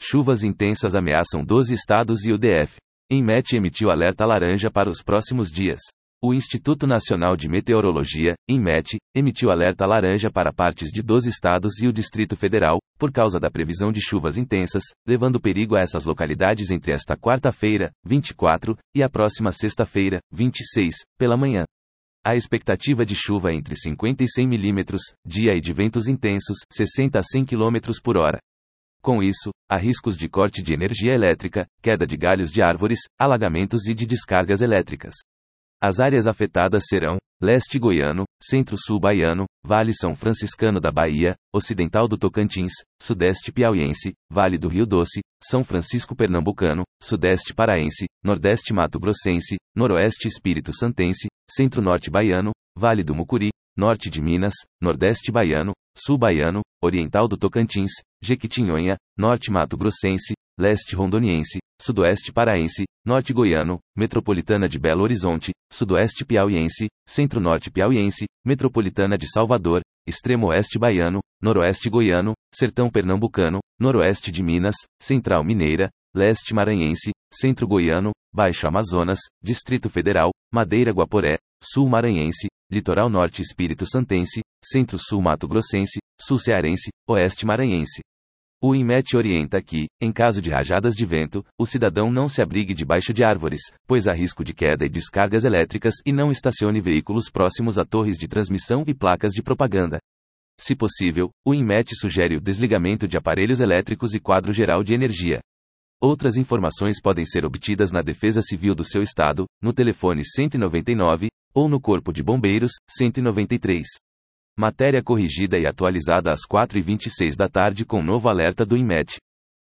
Chuvas intensas ameaçam 12 estados e o DF. INMET emitiu alerta laranja para os próximos dias. O Instituto Nacional de Meteorologia, INMET, emitiu alerta laranja para partes de 12 estados e o Distrito Federal, por causa da previsão de chuvas intensas, levando perigo a essas localidades entre esta quarta-feira, 24, e a próxima sexta-feira, 26, pela manhã. A expectativa de chuva é entre 50 e 100 milímetros, dia e de ventos intensos, 60 a 100 km por hora. Com isso, há riscos de corte de energia elétrica, queda de galhos de árvores, alagamentos e de descargas elétricas. As áreas afetadas serão: leste goiano, centro-sul baiano, Vale São Franciscano da Bahia, ocidental do Tocantins, sudeste piauiense, Vale do Rio Doce, São Francisco pernambucano, sudeste paraense, nordeste mato-grossense, noroeste espírito santense, centro-norte baiano, Vale do Mucuri, norte de Minas, nordeste baiano, sul baiano, oriental do Tocantins, Jequitinhonha, norte mato-grossense, leste rondoniense, sudoeste paraense, norte goiano, metropolitana de Belo Horizonte, sudoeste piauiense, centro-norte piauiense, metropolitana de Salvador, extremo oeste baiano, noroeste goiano, sertão pernambucano, noroeste de Minas, central mineira, leste maranhense, centro goiano, baixo Amazonas, Distrito Federal, Madeira Guaporé, sul maranhense, litoral norte espírito santense, centro-sul mato-grossense, sul cearense, oeste maranhense. O INMET orienta que, em caso de rajadas de vento, o cidadão não se abrigue debaixo de árvores, pois há risco de queda e descargas elétricas, e não estacione veículos próximos a torres de transmissão e placas de propaganda. Se possível, o INMET sugere o desligamento de aparelhos elétricos e quadro geral de energia. Outras informações podem ser obtidas na Defesa Civil do seu estado, no telefone 199, ou no Corpo de Bombeiros, 193. Matéria corrigida e atualizada às 4h26 da tarde com novo alerta do INMET.